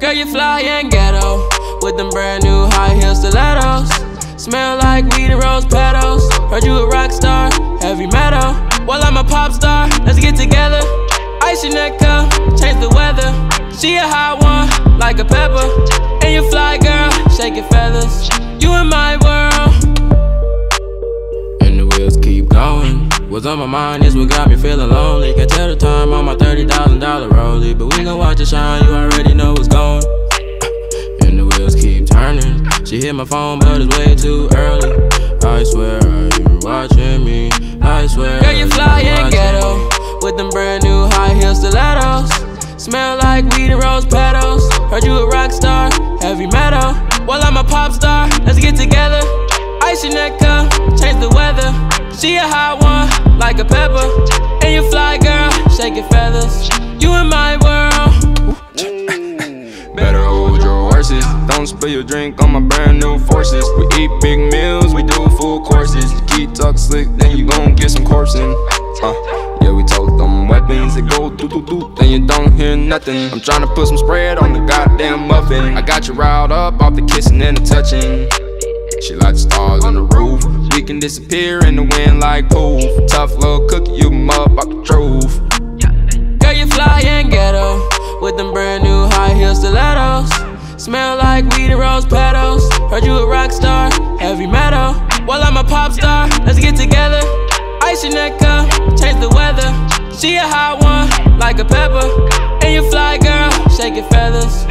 Girl, you fly and ghetto with them brand new high heel stilettos. Smell like weed and rose petals. Heard you a rock star, heavy metal. Well, I'm a pop star, let's get together. Ice your neck up, change the weather. She a hot one, like a pepper. And you fly, girl, shake your feathers. You in my world. And the wheels keep going. What's on my mind is what got me feeling lonely. Can't tell the time on my $30,000 rollie, but we gon' watch it shine, you already know what's going. And the wheels keep turning. She hit my phone, but it's way too early. I swear, are you watching me? I swear. Girl, you fly and ghetto with them brand new high heel stilettos. Smell like weed and rose petals. Heard you a rock star, heavy metal. Well, I'm a pop star, let's get together. Ice your neck up, change the weather. She a hot one, like a pepper. And you fly, girl, shake your feathers. You in my world. Better hold your horses. Don't spill your drink on my brand new forces. We eat big meals, we do full courses. You keep talking slick, then you gon' get some coursing. Yeah, we told them weapons that go doo-doo-doo, then you don't hear nothing. I'm tryna put some spread on the goddamn muffin. I got you riled up off the kissing and the touching. She like the stars on the roof. We can disappear in the wind like poof. Tough little cookie, you up off the truth. Girl, you fly and ghetto with them brand new high heel stilettos. Smell like weed and rose petals. Heard you a rock star, heavy metal. Well, I'm a pop star, let's get together. Ice your neck up, change the weather. She a hot one, like a pepper. And you fly, girl, shake your feathers.